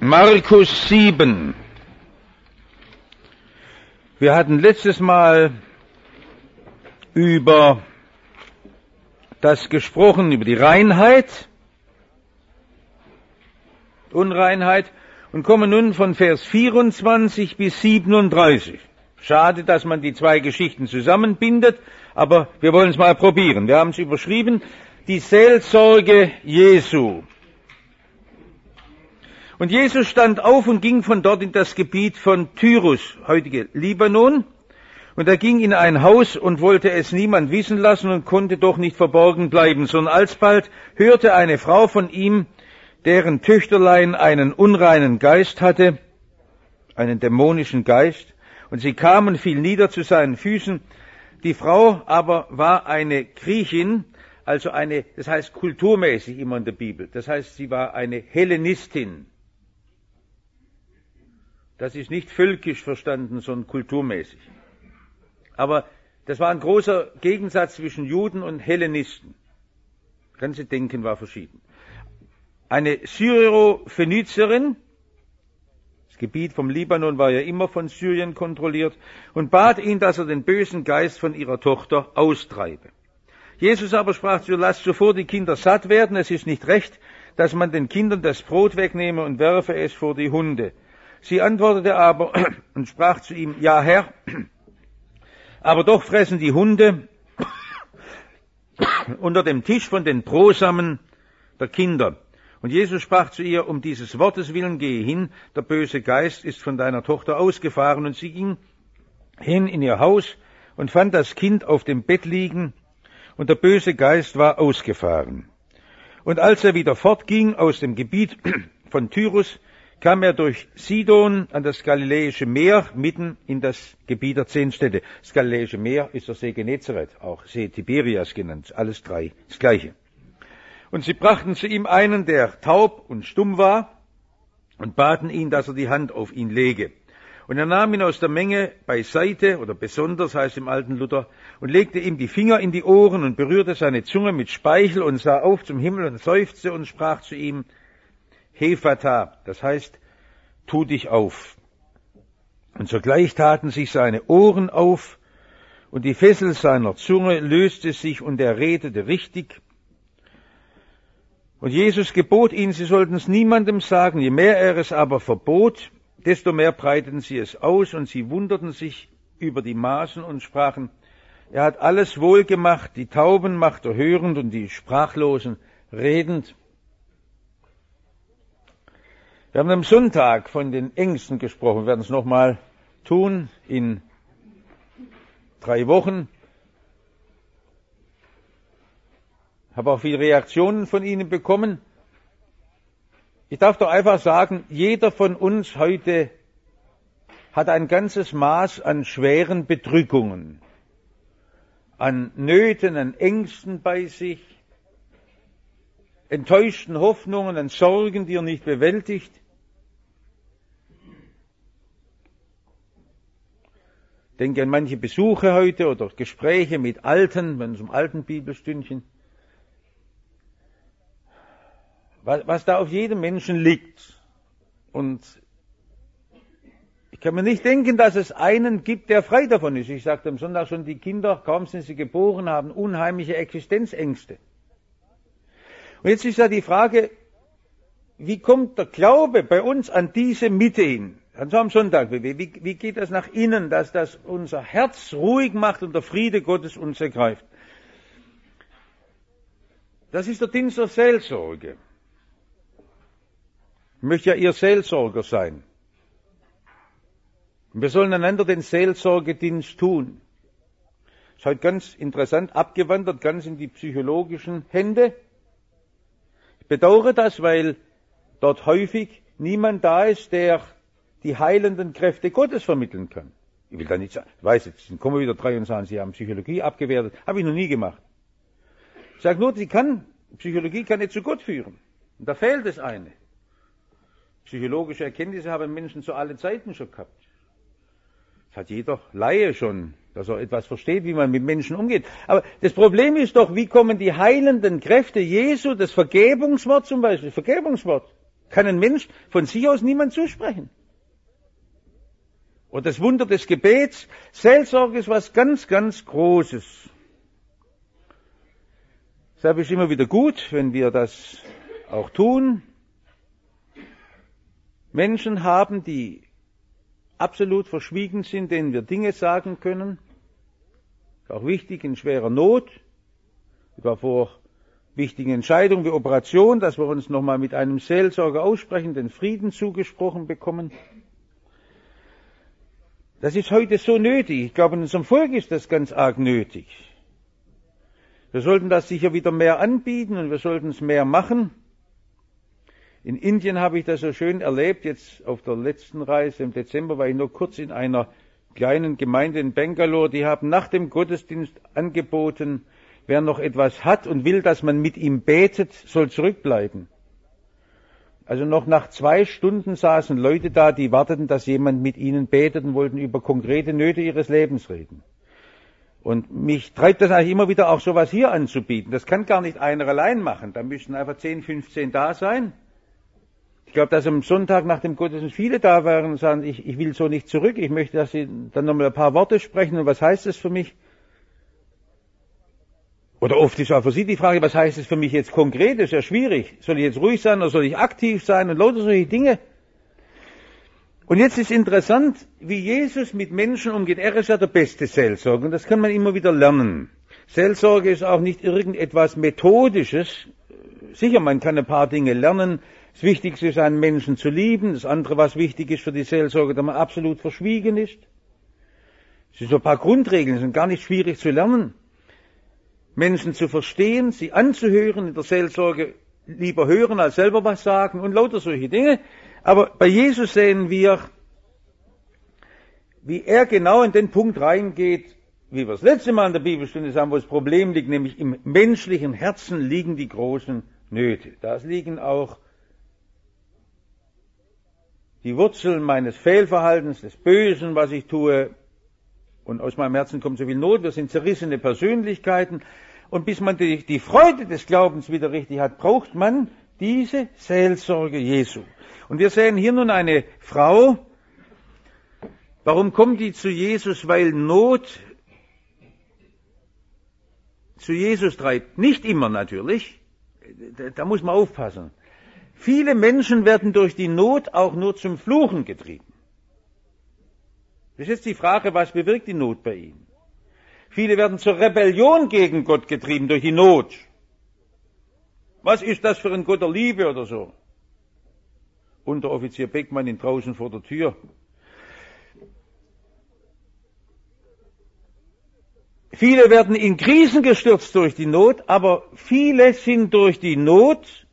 Markus 7. Wir hatten letztes Mal über das gesprochen, über die Reinheit, Unreinheit, und kommen nun von Vers 24 bis 37. Schade, dass man die zwei Geschichten zusammenbindet, aber wir wollen es mal probieren. Wir haben es überschrieben, die Seelsorge Jesu. Und Jesus stand auf und ging von dort in das Gebiet von Tyrus, heutige Libanon. Und er ging in ein Haus und wollte es niemand wissen lassen und konnte doch nicht verborgen bleiben, sondern alsbald hörte eine Frau von ihm, deren Töchterlein einen unreinen Geist hatte, einen dämonischen Geist, und sie kam und fiel nieder zu seinen Füßen. Die Frau aber war eine Griechin, also das heißt kulturmäßig immer in der Bibel, das heißt, sie war eine Hellenistin. Das ist nicht völkisch verstanden, sondern kulturmäßig. Aber das war ein großer Gegensatz zwischen Juden und Hellenisten. Das ganze Denken war verschieden. Eine Syro-Phönizierin, das Gebiet vom Libanon war ja immer von Syrien kontrolliert, und bat ihn, dass er den bösen Geist von ihrer Tochter austreibe. Jesus aber sprach zu ihr: Lasst zuvor die Kinder satt werden, es ist nicht recht, dass man den Kindern das Brot wegnehme und werfe es vor die Hunde. Sie antwortete aber und sprach zu ihm: Ja, Herr, aber doch fressen die Hunde unter dem Tisch von den Brosamen der Kinder. Und Jesus sprach zu ihr: Um dieses Wortes willen gehe hin, der böse Geist ist von deiner Tochter ausgefahren. Und sie ging hin in ihr Haus und fand das Kind auf dem Bett liegen, und der böse Geist war ausgefahren. Und als er wieder fortging aus dem Gebiet von Tyrus, kam er durch Sidon an das Galiläische Meer, mitten in das Gebiet der 10 Städte. Das Galiläische Meer ist der See Genezareth, auch See Tiberias genannt, alles drei das Gleiche. Und sie brachten zu ihm einen, der taub und stumm war, und baten ihn, dass er die Hand auf ihn lege. Und er nahm ihn aus der Menge beiseite, oder besonders heißt im alten Luther, und legte ihm die Finger in die Ohren und berührte seine Zunge mit Speichel und sah auf zum Himmel und seufzte und sprach zu ihm: Hephata, das heißt, tu dich auf. Und sogleich taten sich seine Ohren auf, und die Fessel seiner Zunge löste sich, und er redete richtig. Und Jesus gebot ihnen, sie sollten es niemandem sagen. Je mehr er es aber verbot, desto mehr breiteten sie es aus, und sie wunderten sich über die Maßen und sprachen: Er hat alles wohl gemacht, die Tauben macht er hörend und die Sprachlosen redend. Wir haben am Sonntag von den Ängsten gesprochen. Wir werden es nochmal tun in 3 Wochen. Ich habe auch viele Reaktionen von Ihnen bekommen. Ich darf doch einfach sagen, jeder von uns heute hat ein ganzes Maß an schweren Bedrückungen, an Nöten, an Ängsten bei sich, enttäuschten Hoffnungen, an Sorgen, die er nicht bewältigt. Ich denke an manche Besuche heute oder Gespräche mit Alten, wenn es um Altenbibelstündchen. Was da auf jedem Menschen liegt. Und ich kann mir nicht denken, dass es einen gibt, der frei davon ist. Ich sagte am Sonntag schon, die Kinder, kaum sind sie geboren, haben unheimliche Existenzängste. Und jetzt ist ja die Frage, wie kommt der Glaube bei uns an diese Mitte hin? Also am Sonntag, wie geht das nach innen, dass das unser Herz ruhig macht und der Friede Gottes uns ergreift? Das ist der Dienst der Seelsorge. Ich möchte ja Ihr Seelsorger sein. Und wir sollen einander den Seelsorgedienst tun. Ist heute ganz interessant abgewandert, ganz in die psychologischen Hände. Ich bedauere das, weil dort häufig niemand da ist, der die heilenden Kräfte Gottes vermitteln kann. Ich will da nicht sagen, ich weiß, jetzt kommen wieder 3 und sagen, Sie haben Psychologie abgewertet. Habe ich noch nie gemacht. Ich sage nur, Psychologie kann nicht zu Gott führen. Und da fehlt es eine. Psychologische Erkenntnisse haben Menschen zu allen Zeiten schon gehabt. Das hat jeder Laie schon, dass er etwas versteht, wie man mit Menschen umgeht. Aber das Problem ist doch, wie kommen die heilenden Kräfte Jesu, das Vergebungswort zum Beispiel, Vergebungswort, Kann ein Mensch von sich aus niemand zusprechen. Und das Wunder des Gebets, Seelsorge ist was ganz, ganz Großes. Deshalb ist immer wieder gut, wenn wir das auch tun. Menschen haben, die absolut verschwiegen sind, denen wir Dinge sagen können. Auch wichtig in schwerer Not, etwa vor wichtigen Entscheidungen wie Operation, dass wir uns nochmal mit einem Seelsorger aussprechen, den Frieden zugesprochen bekommen. Das ist heute so nötig. Ich glaube, in unserem Volk ist das ganz arg nötig. Wir sollten das sicher wieder mehr anbieten und wir sollten es mehr machen. In Indien habe ich das so schön erlebt, jetzt auf der letzten Reise im Dezember war ich nur kurz in einer kleinen Gemeinde in Bangalore, die haben nach dem Gottesdienst angeboten, wer noch etwas hat und will, dass man mit ihm betet, soll zurückbleiben. Also noch nach 2 Stunden saßen Leute da, die warteten, dass jemand mit ihnen betet und wollten über konkrete Nöte ihres Lebens reden. Und mich treibt das eigentlich immer wieder auch sowas hier anzubieten. Das kann gar nicht einer allein machen. Da müssten einfach 10, 15 da sein. Ich glaube, dass am Sonntag nach dem Gottesdienst viele da wären und sagen, ich will so nicht zurück, ich möchte, dass Sie dann nochmal ein paar Worte sprechen und was heißt das für mich? Oder oft ist auch für Sie die Frage, was heißt es für mich jetzt konkret? Das ist ja schwierig. Soll ich jetzt ruhig sein oder soll ich aktiv sein und lauter solche Dinge? Und jetzt ist interessant, wie Jesus mit Menschen umgeht. Er ist ja der beste Seelsorger und das kann man immer wieder lernen. Seelsorge ist auch nicht irgendetwas Methodisches. Sicher, man kann ein paar Dinge lernen. Das Wichtigste ist, einen Menschen zu lieben. Das andere, was wichtig ist für die Seelsorge, dass man absolut verschwiegen ist. Es sind so ein paar Grundregeln, die sind gar nicht schwierig zu lernen. Menschen zu verstehen, sie anzuhören, in der Seelsorge lieber hören als selber was sagen und lauter solche Dinge. Aber bei Jesus sehen wir, wie er genau in den Punkt reingeht, wie wir das letzte Mal in der Bibelstunde sagen, wo das Problem liegt, nämlich im menschlichen Herzen liegen die großen Nöte. Da liegen auch die Wurzeln meines Fehlverhaltens, des Bösen, was ich tue. Und aus meinem Herzen kommt so viel Not, wir sind zerrissene Persönlichkeiten. Und bis man die Freude des Glaubens wieder richtig hat, braucht man diese Seelsorge Jesu. Und wir sehen hier nun eine Frau. Warum kommt die zu Jesus? Weil Not zu Jesus treibt. Nicht immer natürlich. Da muss man aufpassen. Viele Menschen werden durch die Not auch nur zum Fluchen getrieben. Das ist jetzt die Frage, was bewirkt die Not bei ihnen? Viele werden zur Rebellion gegen Gott getrieben durch die Not. Was ist das für ein Gott der Liebe oder so? Unteroffizier Beckmann in draußen vor der Tür. Viele werden in Krisen gestürzt durch die Not, aber viele sind durch die Not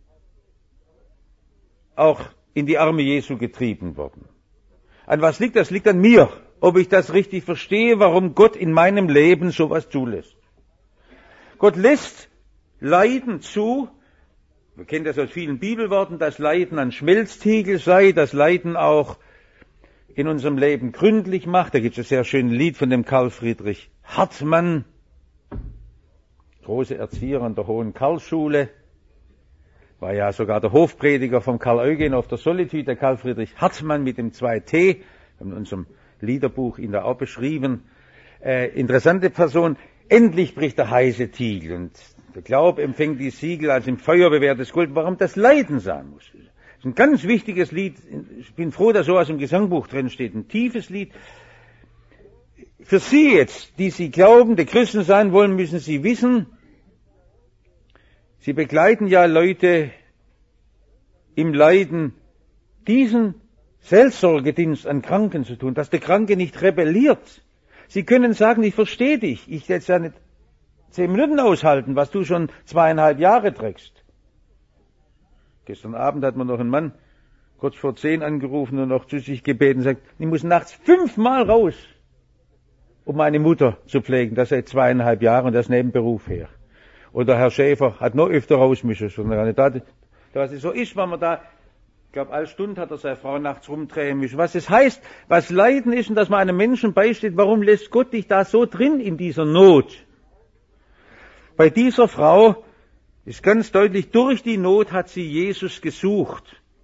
auch in die Arme Jesu getrieben worden. An was liegt das? Liegt an mir, ob ich das richtig verstehe, warum Gott in meinem Leben sowas zulässt. Gott lässt Leiden zu. Wir kennen das aus vielen Bibelworten, dass Leiden ein Schmelztiegel sei, dass Leiden auch in unserem Leben gründlich macht. Da gibt es ein sehr schönes Lied von dem Karl Friedrich Hartmann, großer Erzieher an der Hohen Karlsschule, war ja sogar der Hofprediger vom Karl Eugen auf der Solitude, der Karl Friedrich Hartmann mit dem 2T, wir haben in unserem Liederbuch ihn da auch beschrieben. Interessante Person, endlich bricht der heiße Tiegel und der Glaube empfängt die Siegel als im Feuer bewährtes Gold. Warum das Leiden sein muss? Das ist ein ganz wichtiges Lied. Ich bin froh, dass sowas im Gesangbuch drin steht. Ein tiefes Lied. Für Sie jetzt, die Sie glauben, die Christen sein wollen, müssen Sie wissen, Sie begleiten ja Leute im Leiden, diesen Seelsorgedienst an Kranken zu tun, dass der Kranke nicht rebelliert. Sie können sagen, ich verstehe dich, ich jetzt ja nicht 10 Minuten aushalten, was du schon 2,5 Jahre trägst. Gestern Abend hat mir noch ein Mann kurz vor 10 angerufen und noch zu sich gebeten und sagt, ich muss nachts 5-mal raus, um meine Mutter zu pflegen, das seit 2,5 Jahren und das neben Beruf her. Oder Herr Schäfer hat noch öfter raus müssen. Was es so ist, wenn man da, ich glaube, alle Stunde hat er seine Frau nachts rumdrehen müssen. Was es heißt, was Leiden ist und dass man einem Menschen beisteht, warum lässt Gott dich da so drin in dieser Not? Bei dieser Frau ist ganz deutlich, durch die Not hat sie Jesus gesucht.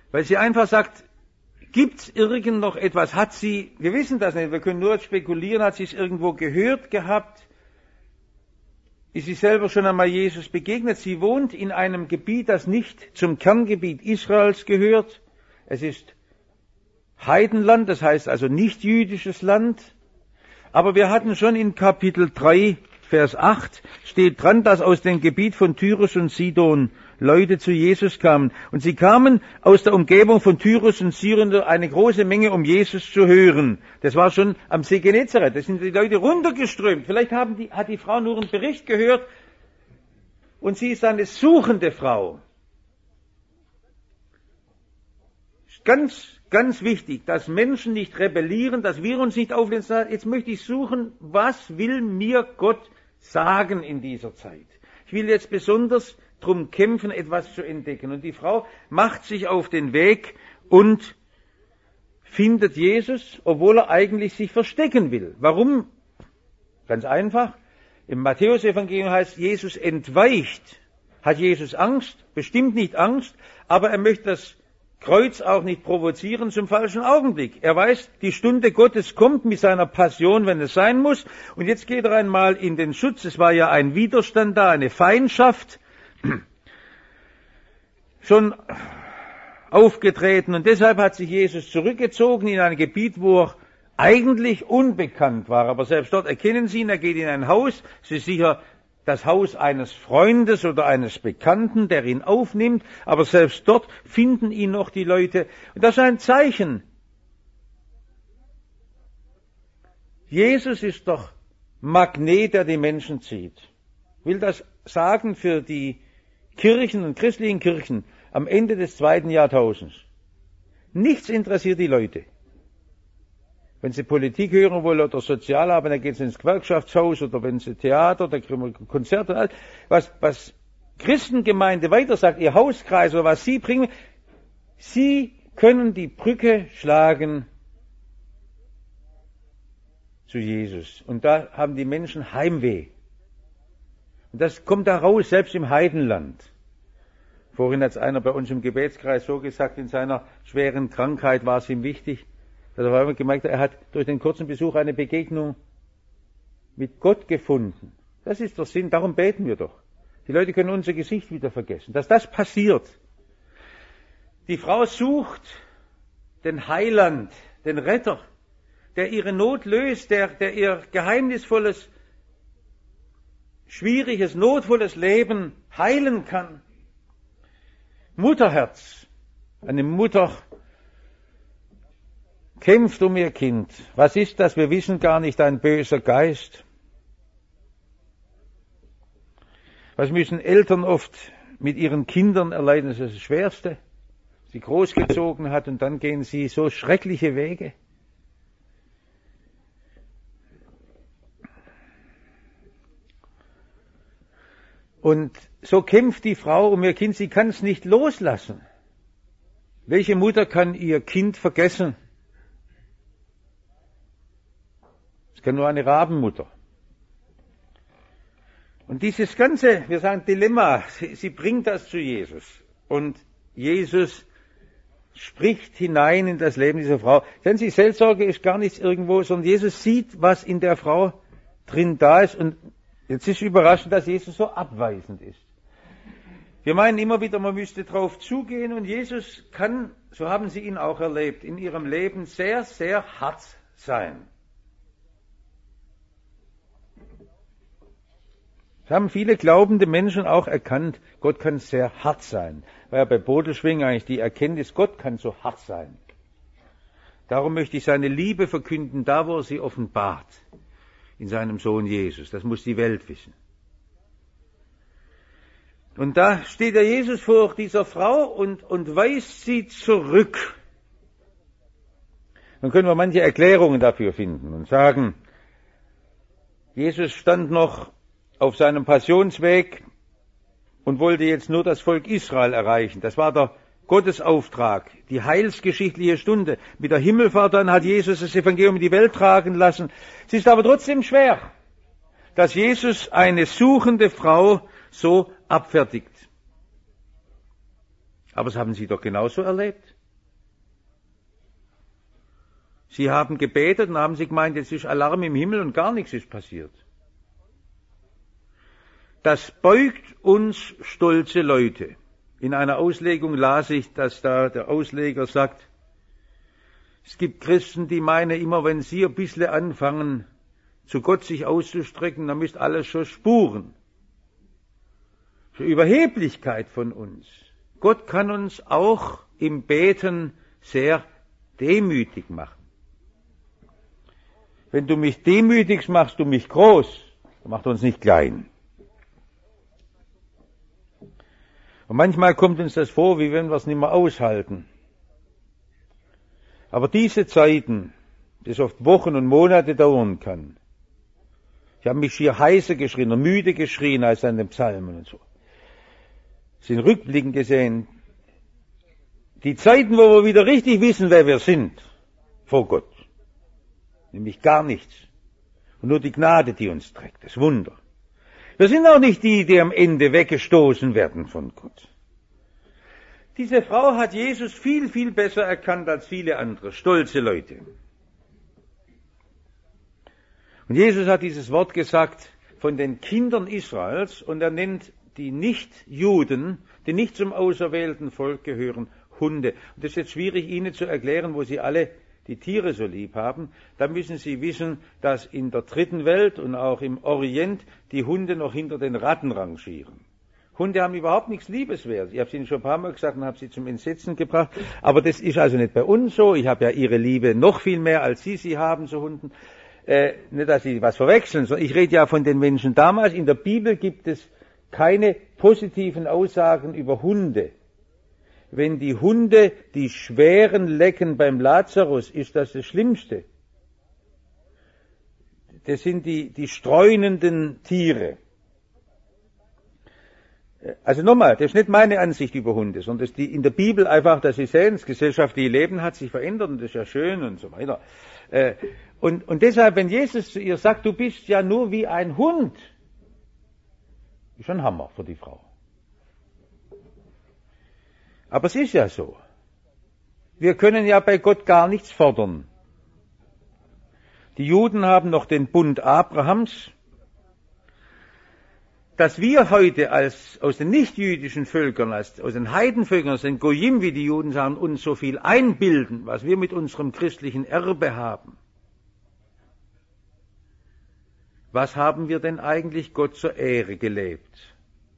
Weil sie einfach sagt, gibt's irgend noch etwas? Hat sie, wir wissen das nicht, wir können nur spekulieren, hat sie es irgendwo gehört gehabt? Ist sie selber schon einmal Jesus begegnet? Sie wohnt in einem Gebiet, das nicht zum Kerngebiet Israels gehört. Es ist Heidenland, das heißt also nicht jüdisches Land. Aber wir hatten schon in Kapitel 3, Vers 8, steht dran, dass aus dem Gebiet von Tyrus und Sidon Leute zu Jesus kamen. Und sie kamen aus der Umgebung von Tyrus und Sidon eine große Menge, um Jesus zu hören. Das war schon am See Genezareth. Da sind die Leute runtergeströmt. Vielleicht hat die Frau nur einen Bericht gehört und sie ist eine suchende Frau. Ganz wichtig, dass Menschen nicht rebellieren, dass wir uns nicht auflehnen. Jetzt möchte ich suchen, was will mir Gott sagen in dieser Zeit? Ich will jetzt besonders drum kämpfen, etwas zu entdecken. Und die Frau macht sich auf den Weg und findet Jesus, obwohl er eigentlich sich verstecken will. Warum? Ganz einfach. Im Matthäus-Evangelium heißt, Jesus entweicht. Hat Jesus Angst? Bestimmt nicht Angst, aber er möchte das Kreuz auch nicht provozieren zum falschen Augenblick. Er weiß, die Stunde Gottes kommt mit seiner Passion, wenn es sein muss. Und jetzt geht er einmal in den Schutz. Es war ja ein Widerstand da, eine Feindschaft schon aufgetreten. Und deshalb hat sich Jesus zurückgezogen in ein Gebiet, wo er eigentlich unbekannt war. Aber selbst dort erkennen sie ihn. Er geht in ein Haus. Es ist sicher das Haus eines Freundes oder eines Bekannten, der ihn aufnimmt, aber selbst dort finden ihn noch die Leute. Und das ist ein Zeichen. Jesus ist doch Magnet, der die Menschen zieht. Ich will das sagen für die Kirchen und christlichen Kirchen am Ende des 2. Jahrtausends. Nichts interessiert die Leute. Wenn sie Politik hören wollen oder Sozialarbeit, dann gehen sie ins Gewerkschaftshaus oder wenn sie Theater oder Konzerte, was Christengemeinde weiter sagt, ihr Hauskreis oder was sie bringen, sie können die Brücke schlagen zu Jesus. Und da haben die Menschen Heimweh. Und das kommt da raus, selbst im Heidenland. Vorhin hat es einer bei uns im Gebetskreis so gesagt, in seiner schweren Krankheit war es ihm wichtig, dass er auf einmal gemerkt hat, er hat durch den kurzen Besuch eine Begegnung mit Gott gefunden. Das ist der Sinn, darum beten wir doch. Die Leute können unser Gesicht wieder vergessen. Dass das passiert. Die Frau sucht den Heiland, den Retter, der ihre Not löst, der ihr geheimnisvolles, schwieriges, notvolles Leben heilen kann. Mutterherz. Eine Mutter kämpft um ihr Kind. Was ist das? Wir wissen gar nicht, ein böser Geist. Was müssen Eltern oft mit ihren Kindern erleiden? Das ist das Schwerste. Sie großgezogen hat und dann gehen sie so schreckliche Wege. Und so kämpft die Frau um ihr Kind. Sie kann es nicht loslassen. Welche Mutter kann ihr Kind vergessen? Es kann nur eine Rabenmutter. Und dieses ganze, wir sagen Dilemma, sie bringt das zu Jesus. Und Jesus spricht hinein in das Leben dieser Frau. Denn die Seelsorge ist gar nichts irgendwo, sondern Jesus sieht, was in der Frau drin da ist. Und jetzt ist überraschend, dass Jesus so abweisend ist. Wir meinen immer wieder, man müsste drauf zugehen. Und Jesus kann, so haben sie ihn auch erlebt, in ihrem Leben sehr, sehr hart sein. Das haben viele glaubende Menschen auch erkannt, Gott kann sehr hart sein. Weil ja bei Bodelschwingen eigentlich die Erkenntnis, Gott kann so hart sein. Darum möchte ich seine Liebe verkünden, da wo er sie offenbart, in seinem Sohn Jesus. Das muss die Welt wissen. Und da steht der Jesus vor dieser Frau und weist sie zurück. Dann können wir manche Erklärungen dafür finden und sagen, Jesus stand noch auf seinem Passionsweg und wollte jetzt nur das Volk Israel erreichen. Das war der Gottesauftrag, die heilsgeschichtliche Stunde. Mit der Himmelfahrt dann hat Jesus das Evangelium in die Welt tragen lassen. Es ist aber trotzdem schwer, dass Jesus eine suchende Frau so abfertigt. Aber das haben Sie doch genauso erlebt. Sie haben gebetet und haben sie gemeint, jetzt ist Alarm im Himmel und gar nichts ist passiert. Das beugt uns stolze Leute. In einer Auslegung las ich, dass da der Ausleger sagt, es gibt Christen, die meinen immer, wenn sie ein bisschen anfangen, zu Gott sich auszustrecken, dann müsst alles schon spuren. Für Überheblichkeit von uns. Gott kann uns auch im Beten sehr demütig machen. Wenn du mich demütigst, machst du mich groß. Er macht uns nicht klein. Und manchmal kommt uns das vor, wie wenn wir es nicht mehr aushalten. Aber diese Zeiten, das oft Wochen und Monate dauern kann, ich habe mich schier heißer geschrien oder müde geschrien als an den Psalmen und so. Sind rückblickend gesehen, die Zeiten, wo wir wieder richtig wissen, wer wir sind, vor Gott. Nämlich gar nichts. Und nur die Gnade, die uns trägt, das Wunder. Wir sind auch nicht die, die am Ende weggestoßen werden von Gott. Diese Frau hat Jesus viel, viel besser erkannt als viele andere, stolze Leute. Und Jesus hat dieses Wort gesagt von den Kindern Israels und er nennt die Nichtjuden, die nicht zum auserwählten Volk gehören, Hunde. Und das ist jetzt schwierig, Ihnen zu erklären, wo Sie alle die Tiere so lieb haben. Da müssen Sie wissen, dass in der dritten Welt und auch im Orient die Hunde noch hinter den Ratten rangieren. Hunde haben überhaupt nichts Liebeswertes. Ich habe es Ihnen schon ein paar Mal gesagt und habe sie zum Entsetzen gebracht. Aber das ist also nicht bei uns so. Ich habe ja Ihre Liebe noch viel mehr, als Sie haben zu Hunden. Nicht, dass Sie was verwechseln, sondern ich rede ja von den Menschen damals. In der Bibel gibt es keine positiven Aussagen über Hunde. Wenn die Hunde die schweren lecken beim Lazarus, ist das das Schlimmste. Das sind die streunenden Tiere. Also nochmal, das ist nicht meine Ansicht über Hunde, sondern das ist die in der Bibel einfach, dass Sie sehen, das gesellschaftliche Leben hat sich verändert und das ist ja schön und so weiter. Und deshalb, wenn Jesus zu ihr sagt, du bist ja nur wie ein Hund, ist schon ein Hammer für die Frau. Aber es ist ja so. Wir können ja bei Gott gar nichts fordern. Die Juden haben noch den Bund Abrahams. Dass wir heute aus den nichtjüdischen Völkern, aus den Heidenvölkern, aus den Goyim, wie die Juden sagen, uns so viel einbilden, was wir mit unserem christlichen Erbe haben. Was haben wir denn eigentlich Gott zur Ehre gelebt?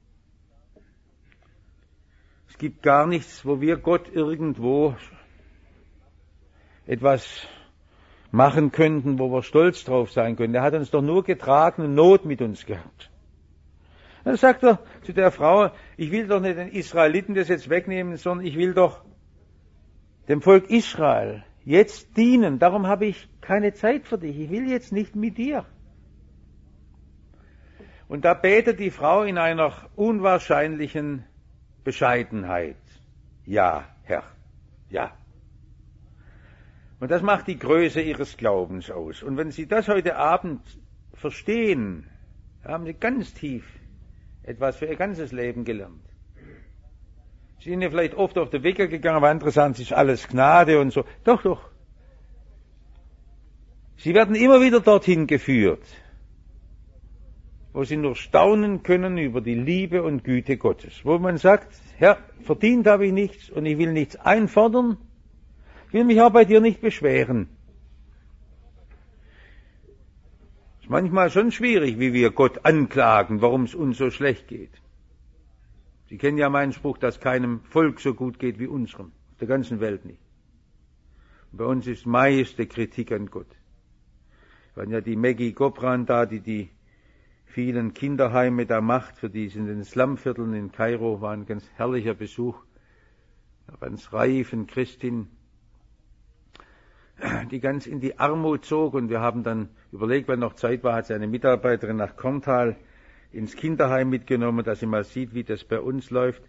Es gibt gar nichts, wo wir Gott irgendwo etwas machen könnten, wo wir stolz drauf sein können. Er hat uns doch nur getragen und Not mit uns gehabt. Dann sagt er zu der Frau, ich will doch nicht den Israeliten das jetzt wegnehmen, sondern ich will doch dem Volk Israel jetzt dienen. Darum habe ich keine Zeit für dich. Ich will jetzt nicht mit dir. Und da betet die Frau in einer unwahrscheinlichen Bescheidenheit. Ja, Herr, ja. Und das macht die Größe ihres Glaubens aus. Und wenn Sie das heute Abend verstehen, haben Sie ganz tief etwas für Ihr ganzes Leben gelernt. Sie sind ja vielleicht oft auf den Wecker gegangen, aber andere sagen, es ist alles Gnade und so. Doch, doch. Sie werden immer wieder dorthin geführt, wo Sie nur staunen können über die Liebe und Güte Gottes. Wo man sagt, Herr, verdient habe ich nichts und ich will nichts einfordern, ich will mich auch bei dir nicht beschweren. Ist manchmal schon schwierig, wie wir Gott anklagen, warum es uns so schlecht geht. Sie kennen ja meinen Spruch, dass keinem Volk so gut geht wie unserem, auf der ganzen Welt nicht. Und bei uns ist meiste Kritik an Gott. Waren ja die Maggie Gopran da, die vielen Kinderheime da macht, für die in den Slumvierteln in Kairo, war ein ganz herrlicher Besuch. Eine ganz reifen Christin, die ganz in die Armut zog, und wir haben dann überlegt, wenn noch Zeit war, hat sie eine Mitarbeiterin nach Korntal ins Kinderheim mitgenommen, dass sie mal sieht, wie das bei uns läuft.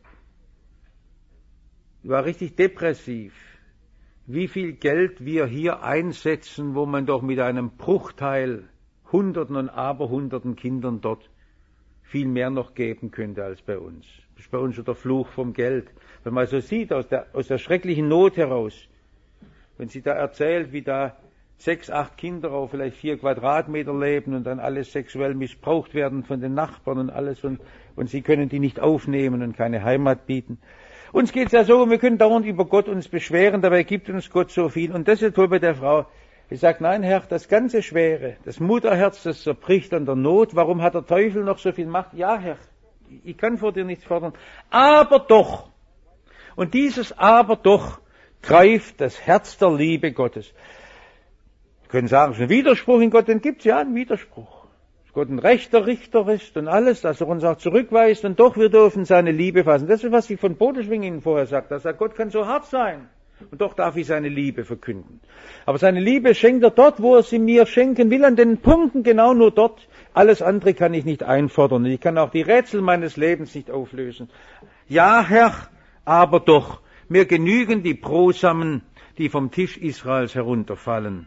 Sie war richtig depressiv. Wie viel Geld wir hier einsetzen, wo man doch mit einem Bruchteil Hunderten und Aberhunderten Kindern dort viel mehr noch geben könnte als bei uns. Das ist bei uns schon der Fluch vom Geld. Wenn man so sieht, aus der schrecklichen Not heraus, wenn sie da erzählt, wie da 6, 8 Kinder auf vielleicht 4 Quadratmeter leben und dann alles sexuell missbraucht werden von den Nachbarn und alles und sie können die nicht aufnehmen und keine Heimat bieten. Uns geht's ja so, wir können dauernd über Gott uns beschweren, dabei gibt uns Gott so viel. Und das ist toll bei der Frau. Ich sage, nein, Herr, das ganze Schwere, das Mutterherz, das zerbricht an der Not. Warum hat der Teufel noch so viel Macht? Ja, Herr, ich kann vor dir nichts fordern. Aber doch. Und dieses Aber doch greift das Herz der Liebe Gottes. Wir können sagen, es ist ein Widerspruch in Gott, dann gibt es ja einen Widerspruch. Dass Gott ein rechter Richter ist und alles, dass er uns auch zurückweist und doch wir dürfen seine Liebe fassen. Das ist, was ich von Bodeschwing Ihnen vorher sagte. Er sagt, Gott kann so hart sein und doch darf ich seine Liebe verkünden. Aber seine Liebe schenkt er dort, wo er sie mir schenken will, an den Punkten genau nur dort. Alles andere kann ich nicht einfordern. Ich kann auch die Rätsel meines Lebens nicht auflösen. Ja, Herr, aber doch, mir genügen die Brosamen, die vom Tisch Israels herunterfallen.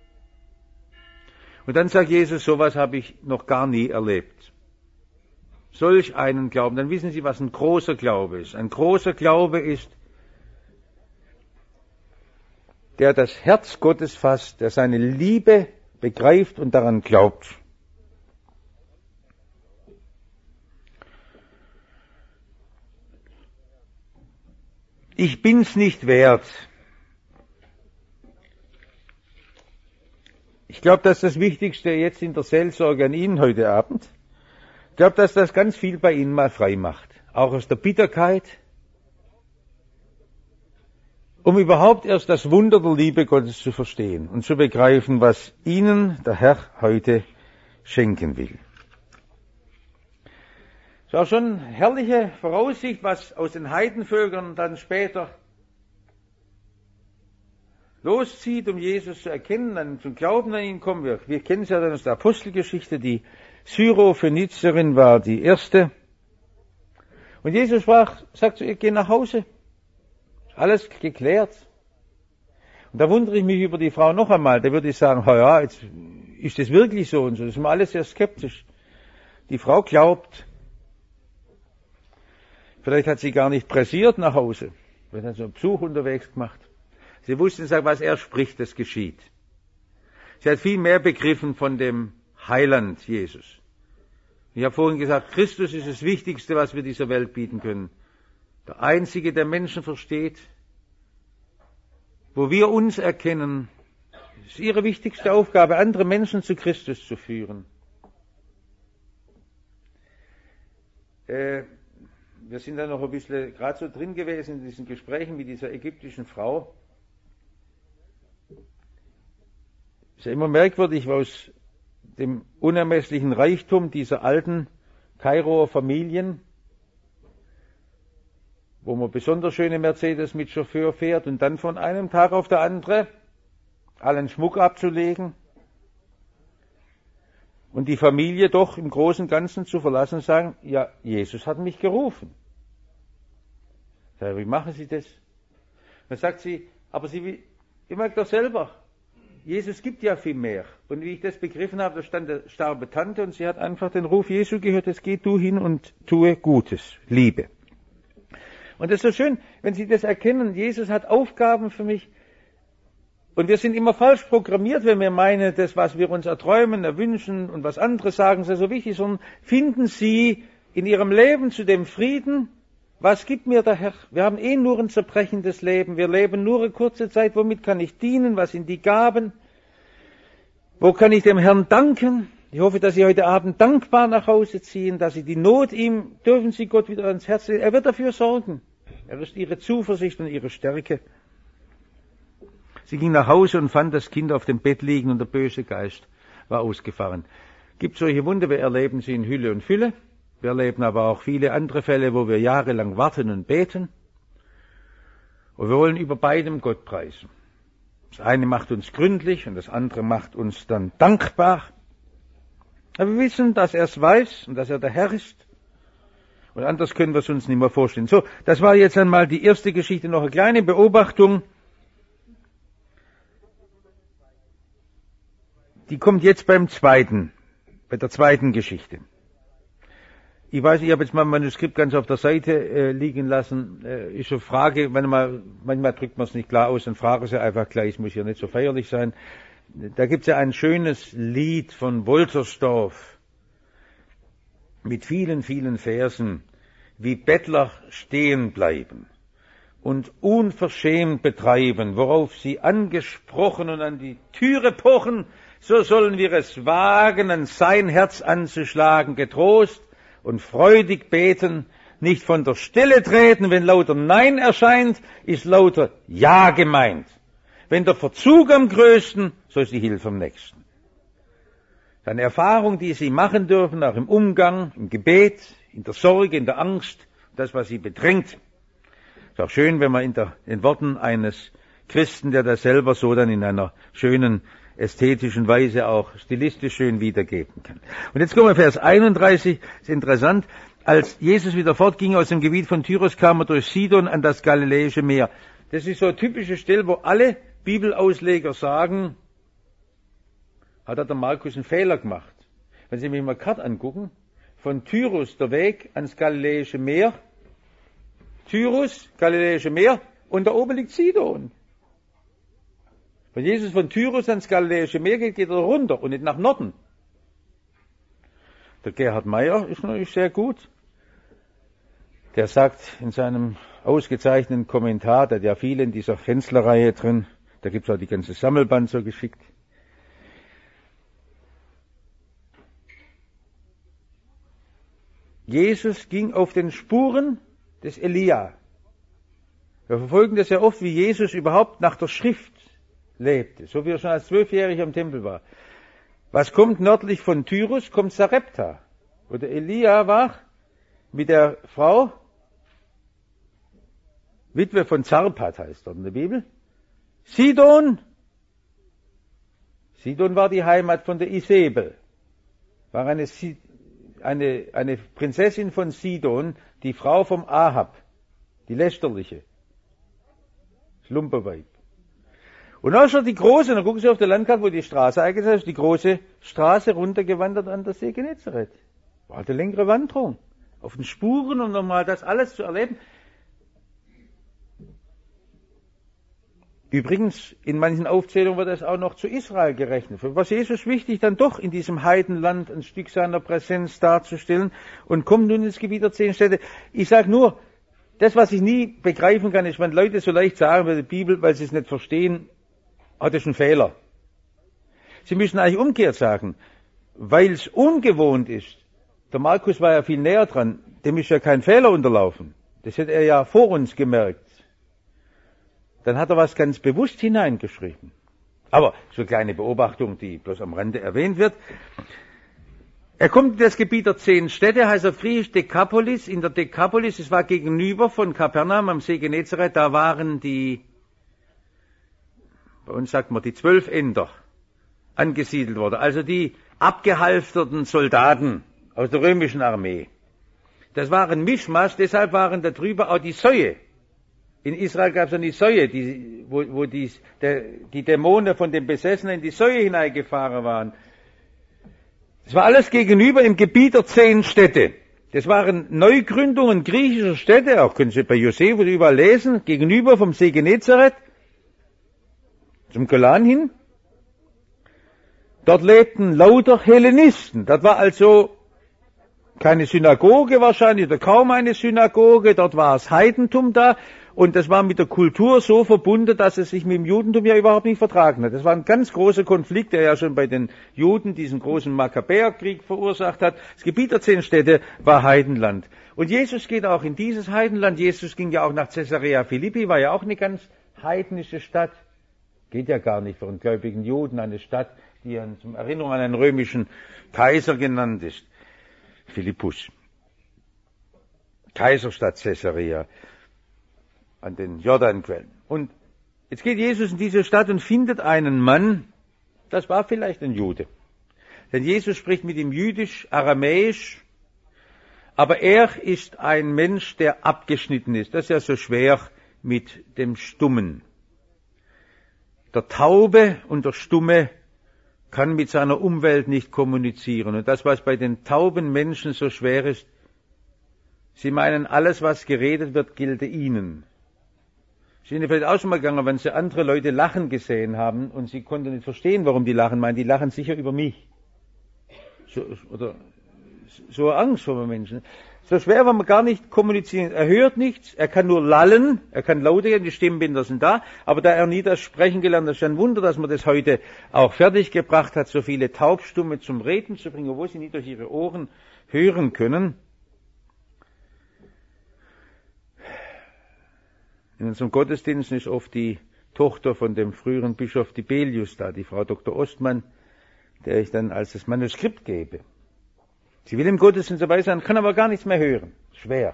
Und dann sagt Jesus, sowas habe ich noch gar nie erlebt. Solch einen Glauben, dann wissen Sie, was ein großer Glaube ist. Ein großer Glaube ist, der das Herz Gottes fasst, der seine Liebe begreift und daran glaubt. Ich bin's nicht wert. Ich glaube, dass das Wichtigste jetzt in der Seelsorge an Ihnen heute Abend, ich glaube, dass das ganz viel bei Ihnen mal frei macht. Auch aus der Bitterkeit, um überhaupt erst das Wunder der Liebe Gottes zu verstehen und zu begreifen, was Ihnen der Herr heute schenken will. Es war schon eine herrliche Voraussicht, was aus den Heidenvölkern dann später loszieht, um Jesus zu erkennen, dann zum Glauben an ihn kommen. Wir kennen es ja dann aus der Apostelgeschichte, die Syrophönizerin war die erste. Und Jesus sagt zu ihr, geh nach Hause. Alles geklärt. Und da wundere ich mich über die Frau noch einmal. Da würde ich sagen, ja, jetzt ist das wirklich so und so. Das ist mir alles sehr skeptisch. Die Frau glaubt. Vielleicht hat sie gar nicht pressiert nach Hause. Vielleicht hat sie einen Besuch unterwegs gemacht. Sie wussten, was er spricht, das geschieht. Sie hat viel mehr begriffen von dem Heiland Jesus. Ich habe vorhin gesagt, Christus ist das Wichtigste, was wir dieser Welt bieten können. Der Einzige, der Menschen versteht, wo wir uns erkennen, ist ihre wichtigste Aufgabe, andere Menschen zu Christus zu führen. Wir sind da noch ein bisschen gerade so drin gewesen in diesen Gesprächen mit dieser ägyptischen Frau. Es ist ja immer merkwürdig, aus dem unermesslichen Reichtum dieser alten Kairoer Familien, wo man besonders schöne Mercedes mit Chauffeur fährt und dann von einem Tag auf der andere allen Schmuck abzulegen und die Familie doch im Großen und Ganzen zu verlassen und sagen, ja, Jesus hat mich gerufen. Wie machen Sie das? Dann sagt sie, aber ihr merkt doch selber, Jesus gibt ja viel mehr. Und wie ich das begriffen habe, da stand eine starbe Tante und sie hat einfach den Ruf Jesu gehört, jetzt geh du hin und tue Gutes, Liebe. Und das ist so schön, wenn Sie das erkennen, Jesus hat Aufgaben für mich. Und wir sind immer falsch programmiert, wenn wir meinen, das, was wir uns erträumen, erwünschen und was andere sagen, sei so wichtig, sondern finden Sie in Ihrem Leben zu dem Frieden, was gibt mir der Herr? Wir haben nur ein zerbrechendes Leben. Wir leben nur eine kurze Zeit. Womit kann ich dienen? Was sind die Gaben? Wo kann ich dem Herrn danken? Ich hoffe, dass Sie heute Abend dankbar nach Hause ziehen, dass Sie die Not ihm, dürfen Sie Gott wieder ans Herz legen. Er wird dafür sorgen. Er ist Ihre Zuversicht und Ihre Stärke. Sie ging nach Hause und fand das Kind auf dem Bett liegen und der böse Geist war ausgefahren. Gibt solche Wunder, wir erleben sie in Hülle und Fülle. Wir erleben aber auch viele andere Fälle, wo wir jahrelang warten und beten. Und wir wollen über beidem Gott preisen. Das eine macht uns gründlich und das andere macht uns dann dankbar. Aber wir wissen, dass er es weiß und dass er der Herr ist. Und anders können wir es uns nicht mehr vorstellen. So, das war jetzt einmal die erste Geschichte. Noch eine kleine Beobachtung. Die kommt jetzt bei der zweiten Geschichte. Ich weiß, ich habe jetzt mal ein Manuskript ganz auf der Seite liegen lassen. Ist eine Frage, manchmal drückt man es nicht klar aus, dann fragen Sie einfach gleich, es muss ja nicht so feierlich sein. Da gibt's ja ein schönes Lied von Wolterstorff mit vielen, vielen Versen, wie Bettler stehen bleiben und unverschämt betreiben, worauf sie angesprochen und an die Türe pochen, so sollen wir es wagen, an sein Herz anzuschlagen, getrost und freudig beten, nicht von der Stelle treten, wenn lauter Nein erscheint, ist lauter Ja gemeint. Wenn der Verzug am größten, so ist die Hilfe am nächsten. Eine Erfahrung, die Sie machen dürfen, auch im Umgang, im Gebet, in der Sorge, in der Angst, das, was Sie bedrängt. Ist auch schön, wenn man in den Worten eines Christen, der das selber so dann in einer schönen, ästhetischen Weise auch stilistisch schön wiedergeben kann. Und jetzt kommen wir Vers 31, ist interessant. Als Jesus wieder fortging aus dem Gebiet von Tyros, kam er durch Sidon an das Galiläische Meer. Das ist so eine typische Stelle, wo alle Bibelausleger sagen, hat der Markus einen Fehler gemacht. Wenn Sie mich mal Karte angucken, von Tyrus der Weg ans Galiläische Meer, Tyrus, Galiläische Meer, und da oben liegt Sidon. Wenn Jesus von Tyrus ans Galiläische Meer geht, geht er runter und nicht nach Norden. Der Gerhard Meyer ist natürlich sehr gut. Der sagt in seinem ausgezeichneten Kommentar, der hat ja viele in dieser Fensterreihe drin, da gibt es auch die ganze Sammelband so geschickt. Jesus ging auf den Spuren des Elia. Wir verfolgen das ja oft, wie Jesus überhaupt nach der Schrift lebte, so wie er schon als 12-Jähriger im Tempel war. Was kommt nördlich von Tyrus? Kommt Sarepta, wo der Elia war mit der Frau, Witwe von Zarpat heißt dort in der Bibel. Sidon war die Heimat von der Isabel, war eine Prinzessin von Sidon, die Frau vom Ahab, die lästerliche, das Lumperweib. Und dann ist schon die große, dann gucken Sie auf der Landkarte, wo die Straße eingesetzt ist, die große Straße runtergewandert an der See Genezareth. War eine längere Wanderung, auf den Spuren und nochmal das alles zu erleben. Übrigens, in manchen Aufzählungen wird das auch noch zu Israel gerechnet. Für was Jesus wichtig, dann doch in diesem Heidenland ein Stück seiner Präsenz darzustellen und kommt nun ins Gebiet der 10 Städte. Ich sage nur, das, was ich nie begreifen kann, ist, wenn Leute so leicht sagen bei der Bibel, weil sie es nicht verstehen, das ist ein Fehler. Sie müssen eigentlich umgekehrt sagen, weil es ungewohnt ist. Der Markus war ja viel näher dran, dem ist ja kein Fehler unterlaufen. Das hätte er ja vor uns gemerkt. Dann hat er was ganz bewusst hineingeschrieben. Aber so eine kleine Beobachtung, die bloß am Rande erwähnt wird. Er kommt in das Gebiet der 10 Städte, heißt auf Griechisch Dekapolis. In der Dekapolis, es war gegenüber von Kapernaum am See Genezareth, da waren bei uns sagt man die 12 Ender angesiedelt worden. Also die abgehalfterten Soldaten aus der römischen Armee. Das waren Mischmasch, deshalb waren da drüber auch die Säue. In Israel gab es eine Säue, wo die Dämonen von den Besessenen in die Säue hineingefahren waren. Das war alles gegenüber im Gebiet der 10 Städte. Das waren Neugründungen griechischer Städte, auch können Sie bei Josephus überall lesen, gegenüber vom See Genezareth, zum Golan hin. Dort lebten lauter Hellenisten. Das war also keine Synagoge wahrscheinlich, oder kaum eine Synagoge. Dort war das Heidentum da. Und das war mit der Kultur so verbunden, dass es sich mit dem Judentum ja überhaupt nicht vertragen hat. Das war ein ganz großer Konflikt, der ja schon bei den Juden diesen großen Makkabäerkrieg verursacht hat. Das Gebiet der 10 Städte war Heidenland. Und Jesus geht auch in dieses Heidenland. Jesus ging ja auch nach Caesarea Philippi, war ja auch eine ganz heidnische Stadt. Geht ja gar nicht für einen gläubigen Juden, eine Stadt, die zum Erinnerung an einen römischen Kaiser genannt ist. Philippus. Kaiserstadt Caesarea. An den Jordanquellen. Und jetzt geht Jesus in diese Stadt und findet einen Mann, das war vielleicht ein Jude. Denn Jesus spricht mit ihm Jüdisch, Aramäisch, aber er ist ein Mensch, der abgeschnitten ist. Das ist ja so schwer mit dem Stummen. Der Taube und der Stumme kann mit seiner Umwelt nicht kommunizieren. Und das, was bei den tauben Menschen so schwer ist, sie meinen, alles, was geredet wird, gilt ihnen. Sie sind vielleicht auch schon mal gegangen, wenn Sie andere Leute lachen gesehen haben und Sie konnten nicht verstehen, warum die lachen. Meinen, die lachen sicher über mich. So Angst vor den Menschen. So schwer, wenn man gar nicht kommunizieren. Er hört nichts, er kann nur lallen, er kann lauter gehen, die Stimmbänder sind da, aber da er nie das Sprechen gelernt hat, ist ein Wunder, dass man das heute auch fertig gebracht hat, so viele Taubstumme zum Reden zu bringen, obwohl sie nicht durch ihre Ohren hören können. In unserem Gottesdienst ist oft die Tochter von dem früheren Bischof Dibelius da, die Frau Dr. Ostmann, der ich dann als das Manuskript gebe. Sie will im Gottesdienst dabei sein, kann aber gar nichts mehr hören. Schwer.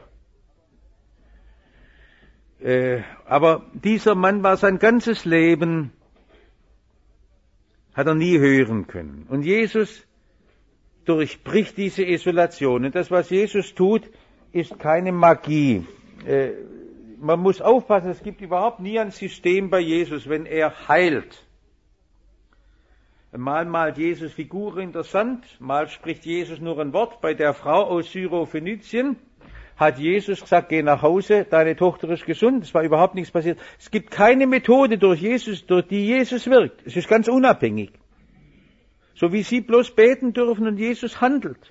Aber dieser Mann war sein ganzes Leben, hat er nie hören können. Und Jesus durchbricht diese Isolation. Und das, was Jesus tut, ist keine Magie. Man muss aufpassen, es gibt überhaupt nie ein System bei Jesus, wenn er heilt. Mal malt Jesus Figuren in der Sand, mal spricht Jesus nur ein Wort. Bei der Frau aus Syrophönizien hat Jesus gesagt, geh nach Hause, deine Tochter ist gesund. Es war überhaupt nichts passiert. Es gibt keine Methode durch die Jesus wirkt. Es ist ganz unabhängig. So wie Sie bloß beten dürfen und Jesus handelt.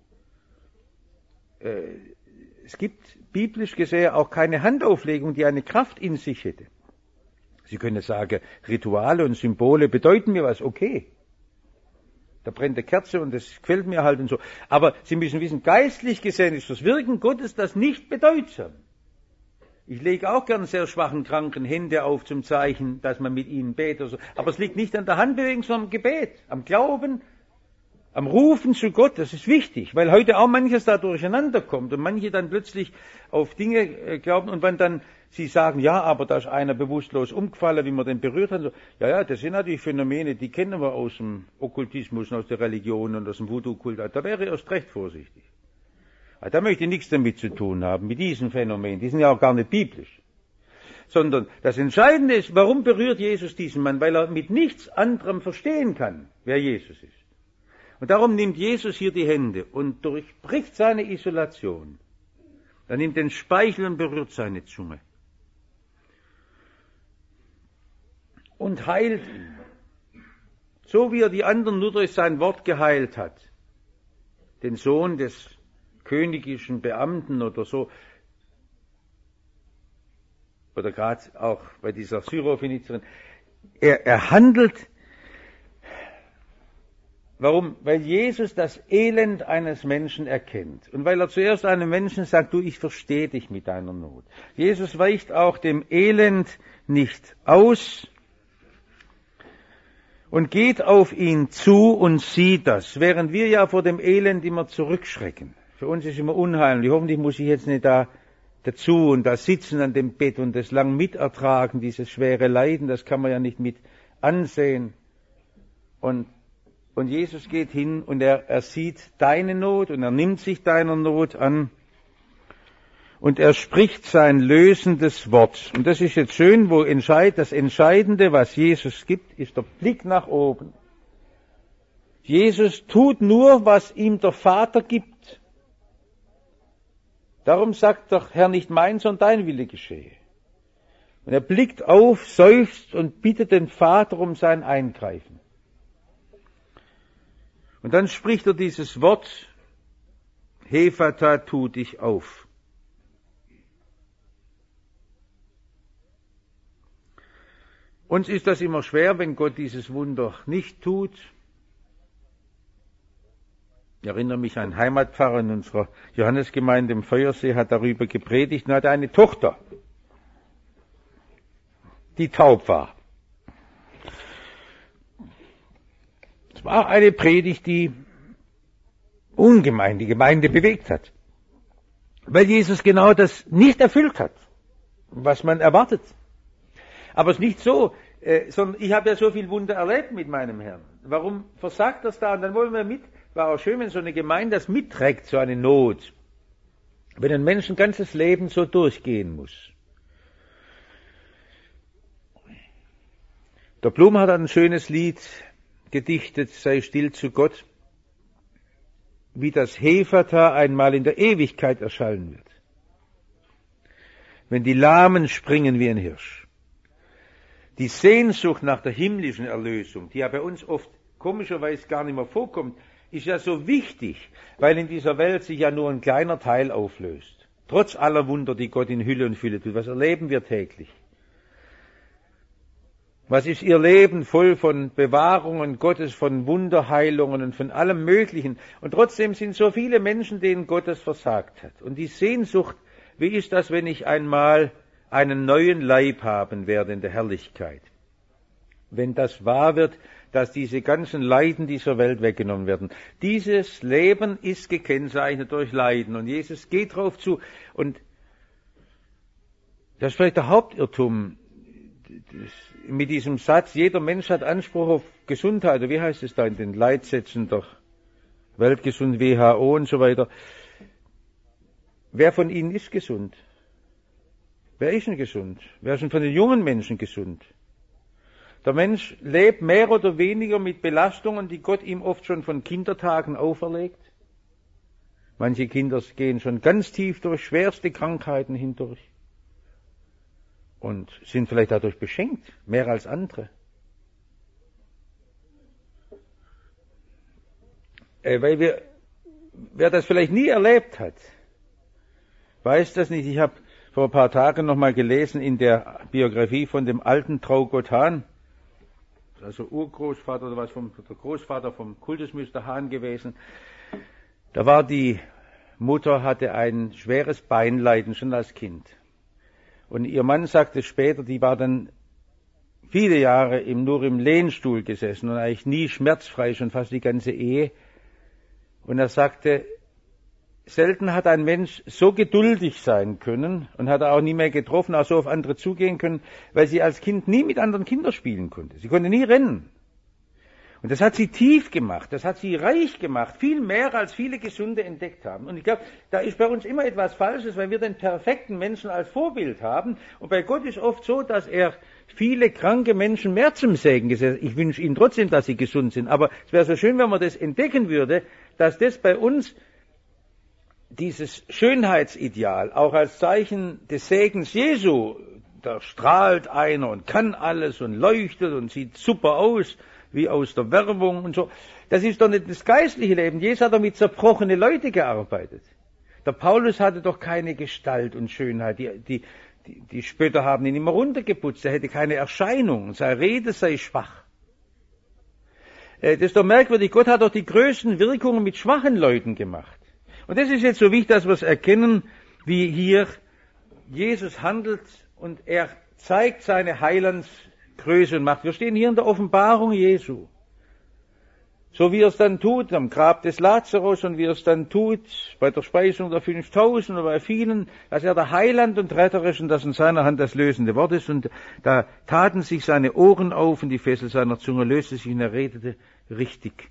Es gibt biblisch gesehen auch keine Handauflegung, die eine Kraft in sich hätte. Sie können sagen, Rituale und Symbole bedeuten mir was, okay. Da brennt eine Kerze und das gefällt mir halt und so. Aber Sie müssen wissen, geistlich gesehen ist das Wirken Gottes das nicht bedeutsam. Ich lege auch gern sehr schwachen Kranken Hände auf zum Zeichen, dass man mit ihnen betet. So. Aber es liegt nicht an der Handbewegung, sondern am Gebet, am Glauben, am Rufen zu Gott. Das ist wichtig, weil heute auch manches da durcheinander kommt und manche dann plötzlich auf Dinge glauben und wenn dann sie sagen, ja, aber da ist einer bewusstlos umgefallen, wie man den berührt hat. So, ja, das sind natürlich Phänomene, die kennen wir aus dem Okkultismus, aus der Religion und aus dem Voodoo-Kult. Da wäre ich erst recht vorsichtig. Da möchte ich nichts damit zu tun haben, mit diesen Phänomenen. Die sind ja auch gar nicht biblisch. Sondern das Entscheidende ist, warum berührt Jesus diesen Mann? Weil er mit nichts anderem verstehen kann, wer Jesus ist. Und darum nimmt Jesus hier die Hände und durchbricht seine Isolation. Er nimmt den Speichel und berührt seine Zunge. Und heilt ihn. So wie er die anderen nur durch sein Wort geheilt hat. Den Sohn des königlichen Beamten oder so. Oder gerade auch bei dieser Syrophönizerin. Er handelt. Warum? Weil Jesus das Elend eines Menschen erkennt. Und weil er zuerst einem Menschen sagt, du, ich verstehe dich mit deiner Not. Jesus weicht auch dem Elend nicht aus und geht auf ihn zu und sieht das, während wir ja vor dem Elend immer zurückschrecken. Für uns ist immer unheimlich. Hoffentlich muss ich jetzt nicht da dazu und da sitzen an dem Bett und das lang mitertragen, dieses schwere Leiden, das kann man ja nicht mit ansehen. Und Jesus geht hin und er sieht deine Not und er nimmt sich deiner Not an und er spricht sein lösendes Wort. Und das ist jetzt schön, das Entscheidende, was Jesus gibt, ist der Blick nach oben. Jesus tut nur, was ihm der Vater gibt. Darum sagt der Herr nicht mein, sondern dein Wille geschehe. Und er blickt auf, seufzt und bittet den Vater um sein Eingreifen. Und dann spricht er dieses Wort, Hephata, tu dich auf. Uns ist das immer schwer, wenn Gott dieses Wunder nicht tut. Ich erinnere mich an einen Heimatpfarrer in unserer Johannesgemeinde im Feuersee, hat darüber gepredigt und hatte eine Tochter, die taub war. Es war eine Predigt, die ungemein die Gemeinde bewegt hat, weil Jesus genau das nicht erfüllt hat, was man erwartet. Aber es ist nicht so, sondern ich habe ja so viel Wunder erlebt mit meinem Herrn. Warum versagt das da? Und dann wollen wir war auch schön, wenn so eine Gemeinde das mitträgt, so eine Not. Wenn ein Mensch ein ganzes Leben so durchgehen muss. Der Blum hat ein schönes Lied gedichtet, sei still zu Gott, wie das Hephata einmal in der Ewigkeit erschallen wird. Wenn die Lahmen springen wie ein Hirsch. Die Sehnsucht nach der himmlischen Erlösung, die ja bei uns oft komischerweise gar nicht mehr vorkommt, ist ja so wichtig, weil in dieser Welt sich ja nur ein kleiner Teil auflöst. Trotz aller Wunder, die Gott in Hülle und Fülle tut. Was erleben wir täglich? Was ist Ihr Leben voll von Bewahrungen Gottes, von Wunderheilungen und von allem Möglichen? Und trotzdem sind so viele Menschen, denen Gott das versagt hat. Und die Sehnsucht, wie ist das, wenn ich einmal einen neuen Leib haben werde in der Herrlichkeit? Wenn das wahr wird, dass diese ganzen Leiden dieser Welt weggenommen werden. Dieses Leben ist gekennzeichnet durch Leiden. Und Jesus geht darauf zu. Und das ist vielleicht der Hauptirrtum mit diesem Satz, jeder Mensch hat Anspruch auf Gesundheit. Oder wie heißt es da in den Leitsätzen der Weltgesund, WHO und so weiter. Wer von Ihnen ist gesund? Wer ist denn gesund? Wer ist denn von den jungen Menschen gesund? Der Mensch lebt mehr oder weniger mit Belastungen, die Gott ihm oft schon von Kindertagen auferlegt. Manche Kinder gehen schon ganz tief durch schwerste Krankheiten hindurch und sind vielleicht dadurch beschenkt, mehr als andere. Wer das vielleicht nie erlebt hat, weiß das nicht. Ich habe vor ein paar Tagen noch mal gelesen in der Biografie von dem alten Traugott Hahn, also Urgroßvater oder was der Großvater vom Kultusmeister Hahn gewesen. Da war die Mutter, hatte ein schweres Beinleiden schon als Kind. Und ihr Mann sagte später, die war dann viele Jahre nur im Lehnstuhl gesessen und eigentlich nie schmerzfrei, schon fast die ganze Ehe. Und er sagte, selten hat ein Mensch so geduldig sein können und hat er auch nie mehr getroffen, auch so auf andere zugehen können, weil sie als Kind nie mit anderen Kindern spielen konnte. Sie konnte nie rennen. Und das hat sie tief gemacht, das hat sie reich gemacht, viel mehr als viele Gesunde entdeckt haben. Und ich glaube, da ist bei uns immer etwas Falsches, weil wir den perfekten Menschen als Vorbild haben. Und bei Gott ist oft so, dass er viele kranke Menschen mehr zum Segen gesetzt hat. Ich wünsche Ihnen trotzdem, dass sie gesund sind. Aber es wäre so schön, wenn man das entdecken würde, dass das bei uns dieses Schönheitsideal auch als Zeichen des Segens Jesu, da strahlt einer und kann alles und leuchtet und sieht super aus, wie aus der Werbung und so. Das ist doch nicht das geistliche Leben. Jesus hat doch mit zerbrochene Leute gearbeitet. Der Paulus hatte doch keine Gestalt und Schönheit. Die Spötter haben ihn immer runtergeputzt. Er hätte keine Erscheinung. Seine Rede sei schwach. Das ist doch merkwürdig. Gott hat doch die größten Wirkungen mit schwachen Leuten gemacht. Und das ist jetzt so wichtig, dass wir es erkennen, wie hier Jesus handelt und er zeigt seine Heilandsgröße und Macht. Wir stehen hier in der Offenbarung Jesu. So wie er es dann tut am Grab des Lazarus und wie er es dann tut bei der Speisung der 5000 oder bei vielen, dass er der Heiland und Retter ist und dass in seiner Hand das lösende Wort ist. Und da taten sich seine Ohren auf und die Fessel seiner Zunge löste sich und er redete richtig.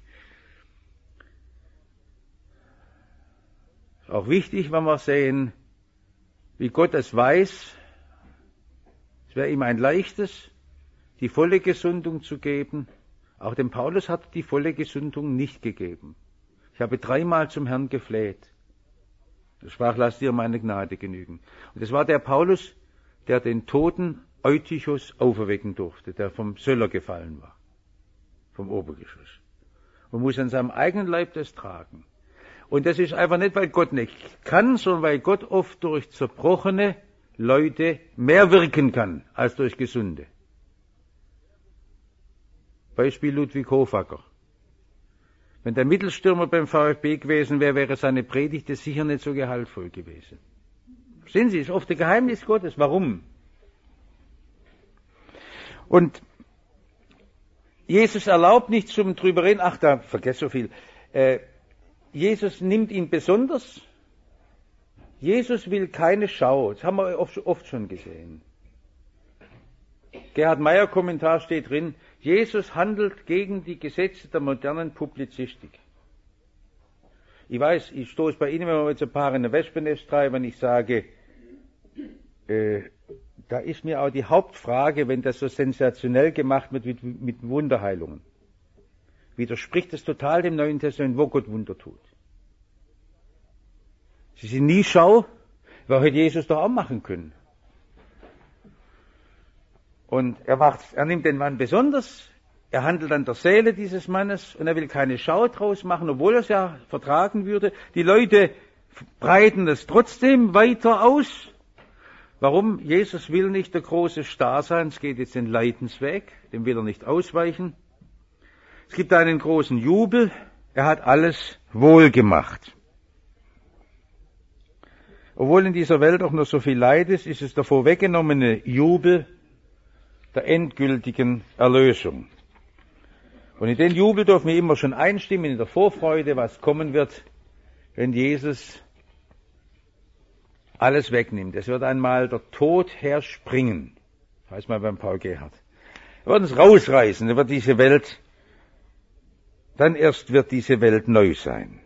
Auch wichtig, wenn wir sehen, wie Gott es weiß, es wäre ihm ein leichtes, die volle Gesundung zu geben. Auch dem Paulus hat er die volle Gesundung nicht gegeben. Ich habe 3-mal zum Herrn gefleht. Er sprach, lass dir meine Gnade genügen. Und es war der Paulus, der den toten Eutychus auferwecken durfte, der vom Söller gefallen war, vom Obergeschoss. Und muss an seinem eigenen Leib das tragen. Und das ist einfach nicht, weil Gott nicht kann, sondern weil Gott oft durch zerbrochene Leute mehr wirken kann, als durch gesunde. Beispiel Ludwig Hofacker. Wenn der Mittelstürmer beim VfB gewesen wäre, wäre seine Predigt sicher nicht so gehaltvoll gewesen. Sehen Sie, ist oft ein Geheimnis Gottes. Warum? Und Jesus erlaubt nicht zum drüber reden, vergesst so viel. Jesus nimmt ihn besonders. Jesus will keine Schau. Das haben wir oft schon gesehen. Gerhard Meyer Kommentar steht drin, Jesus handelt gegen die Gesetze der modernen Publizistik. Ich weiß, ich stoße bei Ihnen, wenn wir jetzt ein paar in der Wespennest treiben, ich sage, da ist mir auch die Hauptfrage, wenn das so sensationell gemacht wird mit Wunderheilungen. Widerspricht es total dem Neuen Testament, wo Gott Wunder tut. Sie sind nie Schau, weil hätte Jesus doch auch machen können. Und er nimmt den Mann besonders, er handelt an der Seele dieses Mannes und er will keine Schau draus machen, obwohl er es ja vertragen würde. Die Leute breiten es trotzdem weiter aus. Warum? Jesus will nicht der große Star sein, es geht jetzt den Leidensweg, dem will er nicht ausweichen. Es gibt einen großen Jubel, er hat alles wohl gemacht. Obwohl in dieser Welt auch noch so viel Leid ist, ist es der vorweggenommene Jubel der endgültigen Erlösung. Und in den Jubel dürfen wir immer schon einstimmen, in der Vorfreude, was kommen wird, wenn Jesus alles wegnimmt. Es wird einmal der Tod herspringen. Das heißt mal beim Paul Gerhardt. Er wird uns rausreißen, dann erst wird diese Welt neu sein.